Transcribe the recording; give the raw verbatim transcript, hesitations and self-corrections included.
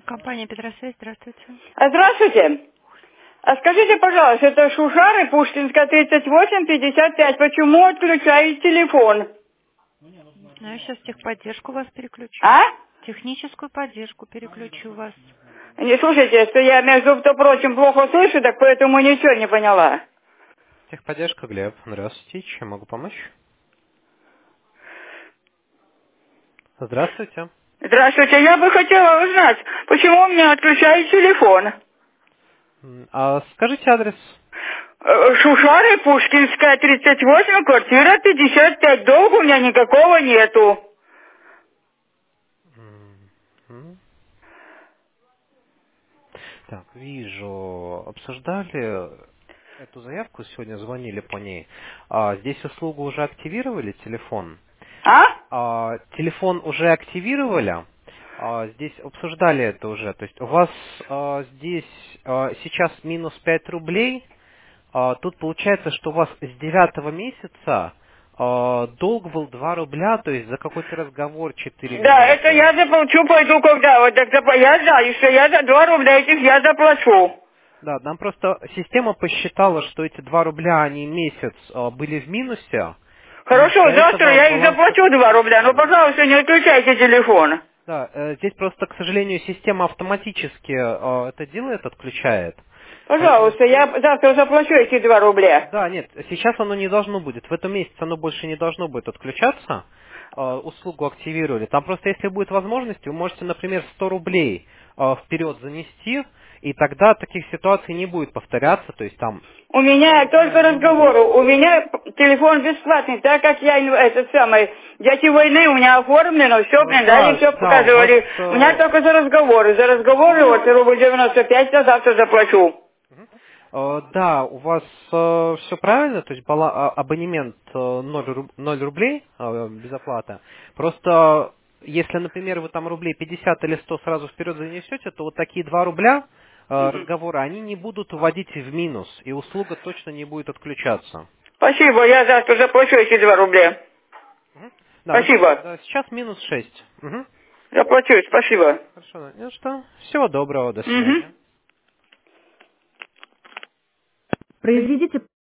Компания Петросвязь, здравствуйте. А, Здравствуйте. А скажите, пожалуйста, это Шушары, Пушкинская, тридцать восемь пятьдесят пять. Почему отключают телефон? Ну, я сейчас техподдержку вас переключу. А? Техническую поддержку переключу вас. Не слушайте, что я, между прочим, плохо слышу, так поэтому ничего не поняла. Техподдержка, Глеб. Здравствуйте. Чем могу помочь? Здравствуйте. Здравствуйте, я бы хотела узнать, почему у меня отключают телефон? М, А скажите адрес. Э, Шушары, Пушкинская, тридцать восемь, квартира пятьдесят пять. Долга у меня никакого нету. М, м. Так, вижу. Обсуждали эту заявку, сегодня звонили по ней. А, здесь услугу уже активировали, телефон. А? А, телефон уже активировали. А, здесь обсуждали это уже. То есть у вас а, здесь а, сейчас минус пять рублей. А, тут получается, что у вас с девятого месяца а, долг был два рубля, то есть за какой-то разговор четыре Да, это минуты. я заплачу, пойду когда. Вот так зап- я знаю, что я за два рубля этих я заплачу. Да, нам просто система посчитала, что эти два рубля, они месяц а, были в минусе, и Хорошо, из-за завтра этого я их баланс заплачу такой два рубля, но, получился. пожалуйста, не отключайте телефон. Да, э, здесь просто, к сожалению, система автоматически э, это делает, отключает. Поэтому Пожалуйста, здесь, я завтра заплачу эти два рубля. да, нет, сейчас оно не должно будет. В этом месяце оно больше не должно будет отключаться. Э, услугу активировали. Там просто, если будет возможность, вы можете, например, сто рублей э, вперед занести, и тогда таких ситуаций не будет повторяться. То есть там У два меня рубля только не будут. разговоры. У меня п- телефон бесплатный, так как я инв- этот самый, дети войны у меня оформлено, все, Э, блин, дали, Да, все да, у вас показывали. У меня э, только за разговоры. За разговоры вот рубль девяносто пять я завтра заплачу. Э, Да, у вас все правильно, то есть бала- а- абонемент э, ноль руб- ноль рублей э, без оплаты. Просто если, например, вы там рублей пятьдесят или сто сразу вперед занесете, то вот такие два рубля э, Мгм. разговоры, они не будут вводить в минус, и услуга точно не будет отключаться. Спасибо, я завтра заплачу эти два рубля. Мгм. Да, ну, Спасибо. да, сейчас минус шесть. Мгм. Заплачу, спасибо. Хорошо, ну что, всего доброго, до Угу. свидания. Произведите